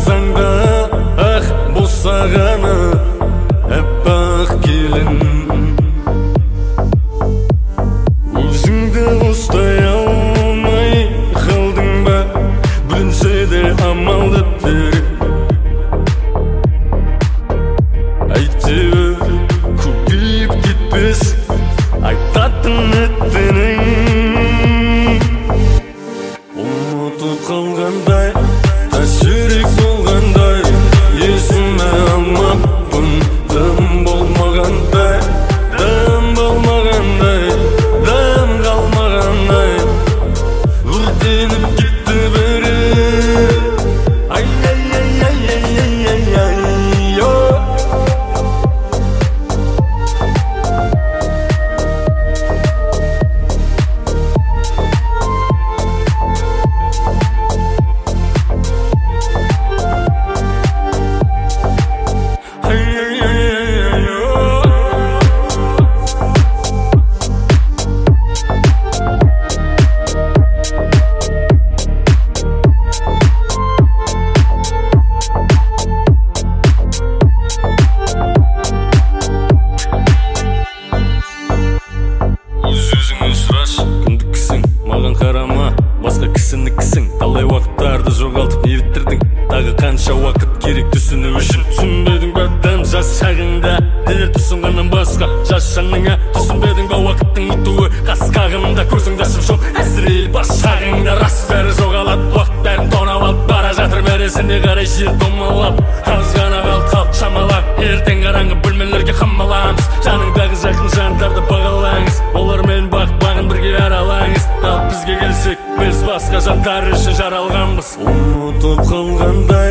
барсаң да ақ босағаны әппақ келін, өзіңді ұстай алмай қалдың ба, бүлінсе де амалды тер, әйтеуір көбейіп кетпес айтатын еттенің. Ұмытып қалғандай, тас жүрек болғандай, есіме алмаппын, дым болмағандай, дым болмағандай, дым қалмағандай, өртеніп кетті бәрі. Ай-яй-яй-яй-яй-яй-яй-яй-яй. Өзіңе сұраш, кімдікісің, маған қарама, басқа кісінікісің. Талай уақыттарды жоғалтып не бітірдің, тағы қанша уақыт керек түсіну үшін. Түсінбедің ба дәм жас шағыңда, дер түсінғаннан басқа жас жаныңа. Түсінбедің ба уақыттың өтуі қас қағымда, көзіңді ашып шоқ әсірейіл бас шағыңда. Рас бәрі жоғалады, уақыт бәрін тонап алып бара жатыр, бәресіне қарай жер домалап. Аз ғана қалды қалып шамалап, ертең қараңғы бөлмелерге қамаламыз. Жаныңдағы жақын жандарды бағалаңыз, олармен бағын бірге аралаңыз. Ал бізге келсек, біз басқа жандар үшін жаралғанбыз. Ұмытып қалғанда